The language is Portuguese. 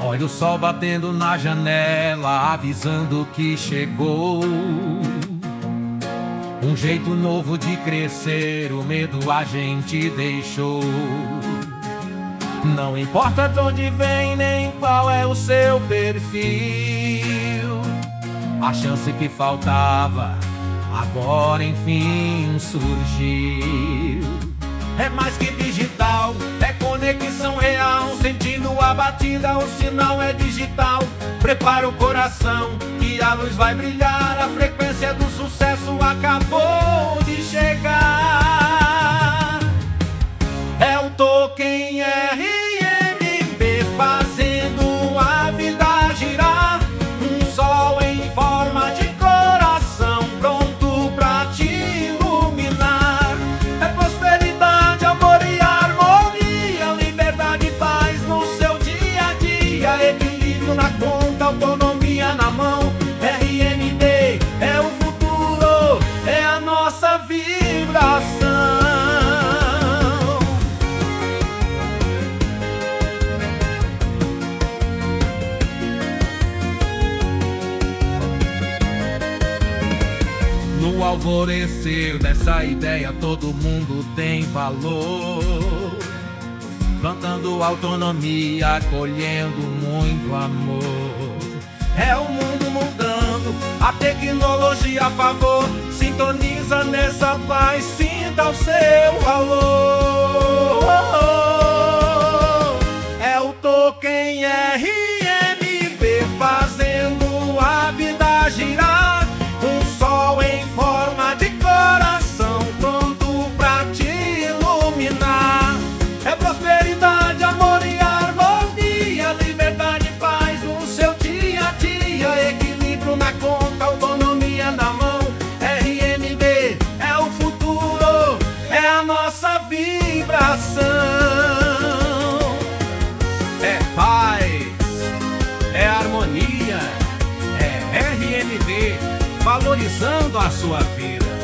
Olha o sol batendo na janela, avisando que chegou um jeito novo de crescer, o medo a gente deixou. Não importa de onde vem, nem qual é o seu perfil, a chance que faltava agora enfim surgiu. É mais que digital, é conexão real, sentindo a batida, o sinal é digital. Prepara o coração que a luz vai brilhar, a frequência do sucesso acabou de chegar. É o Token RMB fazendo a vida girar, um sol em forma de coração pronto pra te iluminar. É prosperidade, amor e harmonia, liberdade e paz no seu dia a dia, equilíbrio na conta, autonomia na mão. RMB é o futuro, é a nossa vibração. No alvorecer dessa ideia todo mundo tem valor, plantando autonomia, colhendo muito amor. É o mundo mudando, a tecnologia a favor, sintoniza nessa paz, sinta o seu valor. É o Token RMB fazendo a vida girar, um sol em forma de coração pronto pra te iluminar. É prosperidade, amor e harmonia, liberdade e paz no seu dia a dia, equilíbrio na conta, autonomia na mão. RMB é o futuro, é a nossa vibração. É paz, é harmonia, é RMB valorizando a sua vida.